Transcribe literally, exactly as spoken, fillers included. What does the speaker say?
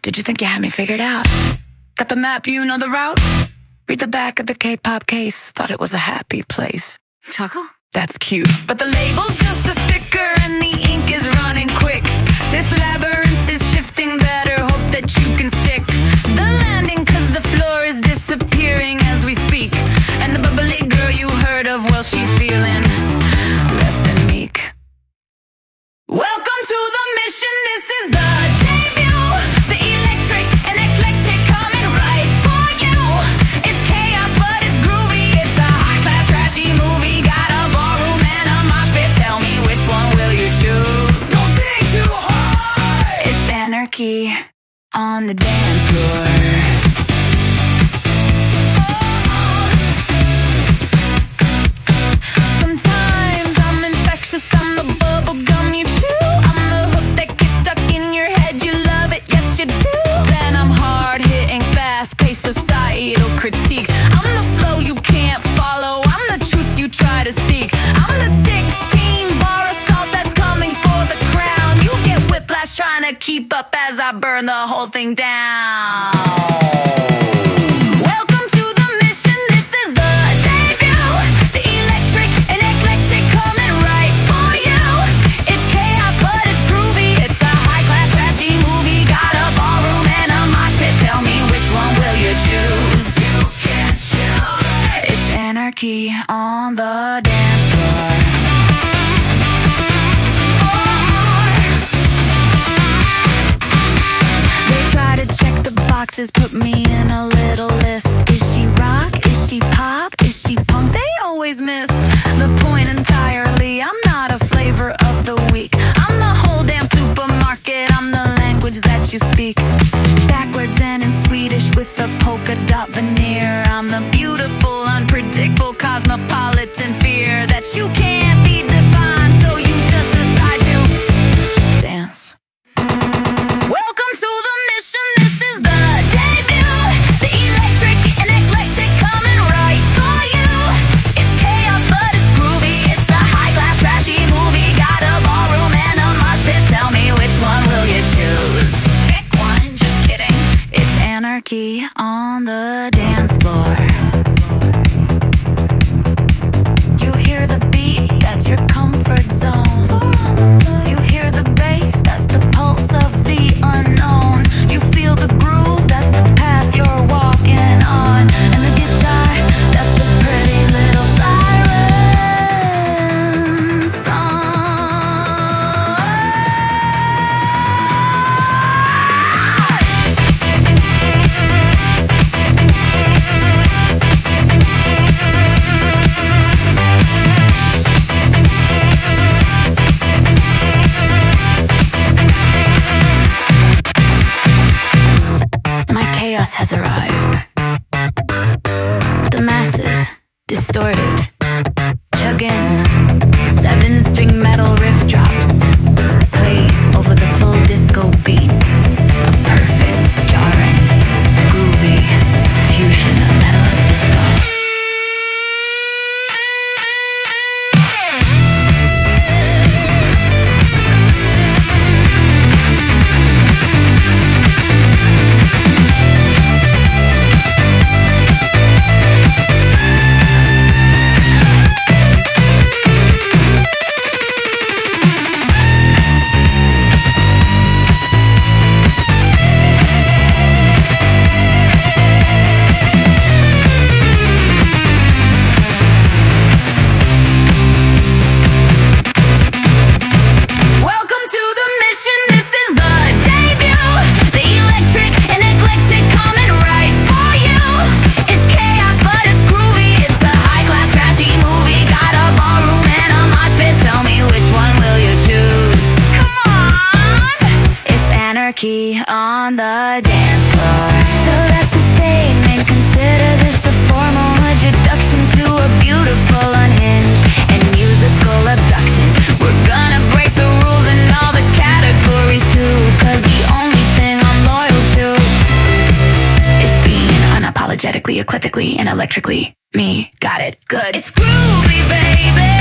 Did you think you had me figured out? Got the map, you know the route? Read the back of the K-pop case. Thought it was a happy place. Chuckle? That's cute. But the label's just a sticker and the ink is running quick. This labyrinth is shifting, better hope that you can stick the landing, cause the floor is disappearing as we speak. And the bubbly girl you heard of, well, she's feeling less than meek. Welcome to the mission, this is the debut. The electric and eclectic coming right for you. It's chaos but it's groovy, it's a high-class trashy movie. Got a ballroom and a mosh pit, tell me which one will you choose? Don't dig too hard! It's anarchy on the dance floor. Sometimes I'm infectious, I'm the bubble gum you chew. I'm the hook that gets stuck in your head, you love it, yes you do. Then I'm hard-hitting, fast-paced societal critique. I'm the flow you can't follow, I'm the truth you try to seek. I'm the sixteen bar assault that's coming for the crown. You get whiplash trying to keep up as I burn the whole thing down. Welcome to the mission, this is the debut. The electric and eclectic coming right for you. It's chaos but it's groovy, it's a high-class trashy movie. Got a ballroom and a mosh pit, tell me which one will you choose? You can't choose. It's anarchy on the dance floor. They try to check the boxes, put me in a little list. Is she rock? Is she pop? Is she punk? They always miss the point entirely. I'm not a flavor of the week. I'm the whole damn supermarket. I'm the language that you speak. Backwards and in Swedish with a polka dot veneer. I'm the beautiful, unpredictable, cosmopolitan fear that you can't be defined, so you just decide to dance. Welcome to the mission, this is the debut. The electric and eclectic coming right for you. It's chaos but it's groovy, it's a high-class trashy movie. Got a ballroom and a mosh pit, tell me which one will you choose? Pick one, just kidding. It's anarchy on the dance floor. You hear the beat, that's your comfort zone. You hear the bass, that's the pulse of the unknown. You feel the groove, that's the path you're walking on. And the guitar, that's the pretty little siren song. My chaos has arrived. The masses, distorted, chug in. Seven-string metal riff drops, plays over the full disco beat. A perfect, jarring, groovy fusion of metal and disco. Welcome to the mission, this is the debut. The electric and eclectic coming right for you. It's chaos but it's groovy, it's a high-class trashy movie. Got a ballroom and a mosh pit, tell me which one will you choose? Come on! It's anarchy on the dance floor. So that's the statement, consider this the formal introduction to a beautiful unhinged and musical abduction. We're gonna break the rules in all the categories too, cause the only thing I'm loyal to is being unapologetically, eclectically, and electrically me. Got it? Good. It's groovy, baby.